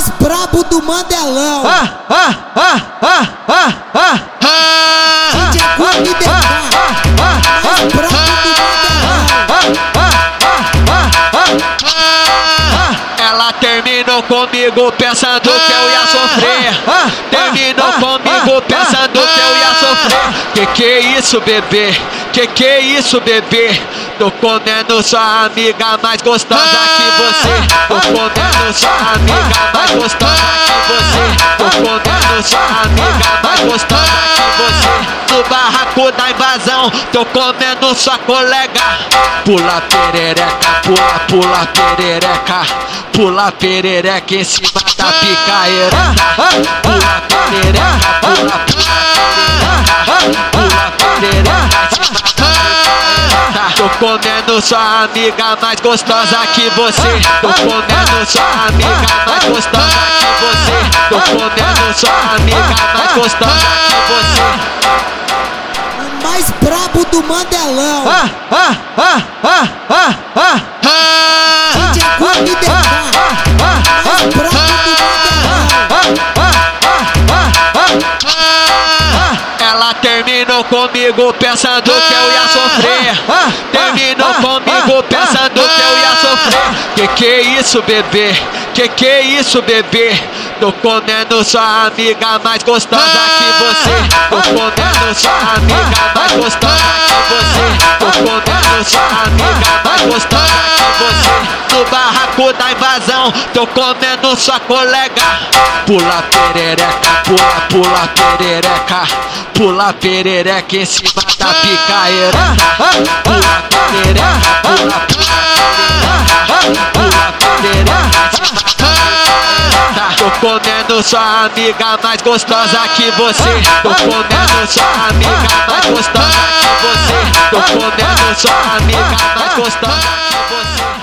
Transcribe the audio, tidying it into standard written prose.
mais brabo do Mandelão. DJ Guami DK, mais brabo do Mandelão. Ela terminou comigo pensando que eu ia sofrer. Terminou comigo pensando que eu ia sofrer. Que é isso, bebê? Que é isso, bebê? Tô comendo sua amiga mais gostosa que você. Tô comendo sua amiga mais gostosa que você. Tô comendo sua amiga mais gostosa que você. No barraco da invasão, tô comendo sua colega. Pula perereca, pula, pula perereca. Pula perereca em cima da picaeira. Pula perereca, pula, pula perereca. Pula perereca em cima da picaeira. Tô comendo sua amiga mais gostosa que você. Tô comendo sua amiga mais gostosa que você. Tô comendo sua amiga mais gostosa que você. O mais brabo do Mandelão. DJ Guami DK, mais brabo do Mandelão. Ela terminou comigo pensando que eu ia sofrer. Terminou comigo pensando que eu ia sofrer. Que é isso, bebê? Que é isso, bebê? Tô comendo sua amiga mais gostosa que você. Tô comendo sua amiga mais gostosa que você. Tô comendo sua amiga mais gostosa que você. No barraco da invasão, tô comendo sua colega. Pula perereca, pula, pula perereca. Pula perereca em cima da picaeira. Pula perereca, pula, pula perereca. Pula perereca em cima da picaeira. Tô comendo sua amiga mais gostosa que você. Tô comendo sua amiga mais gostosa que você. Tô comendo sua amiga mais gostosa que você.